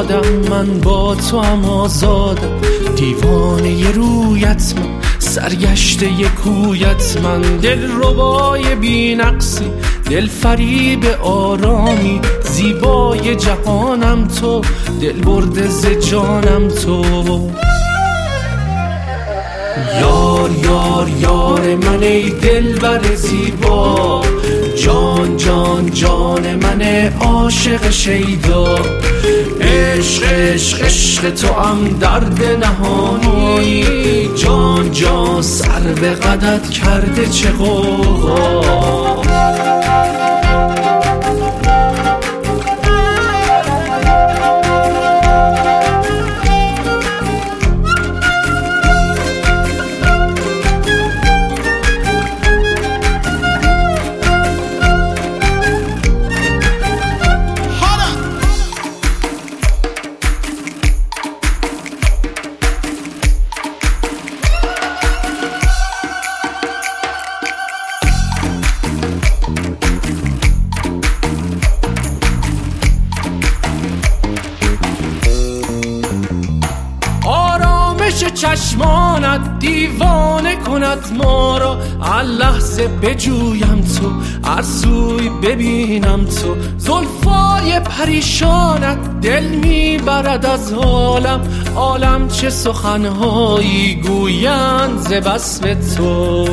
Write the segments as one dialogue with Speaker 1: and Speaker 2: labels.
Speaker 1: آزادم، من با تو هم آزادم. دیوانه ی رویت من، سرگشته ی کویت من. دل ربای بی نقصی، دل فریب آرامی. زیبای جهانم تو، دل برده ز جانم تو. یار یار یار من ای دلبر زیبا، جان جان جان من عاشق شیدا. عشق عشق عشق تو هم درد نهانی، جان جان سر به قدت کرده چه غوغا. چشمانت دیوانه کند ما را، هر لحظه بجویم تو، هر سوی ببینم تو. زلفای پریشانت دل میبرد از حالم، عالم چه سخنهایی گویند ز وصف تو.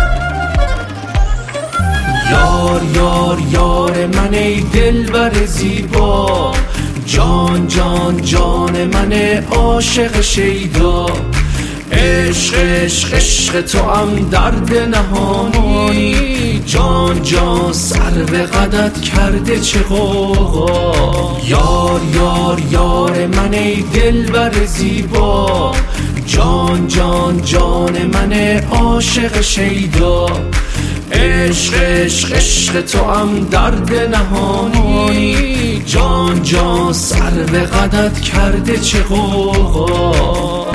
Speaker 1: یار یار یار من ای دلبر زیبا، جان جان جان من عاشق شیدا. عشق عشق عشق تو هم درد نهانی، جان جان سر به قدت کرده چه غوغا. یار یار یار من ای دلبر زیبا، جان جان جان من عاشق شیدا. عشق عشق عشق تو هم درد نهانی، جان جان سر به قدت کرده چه غوغا.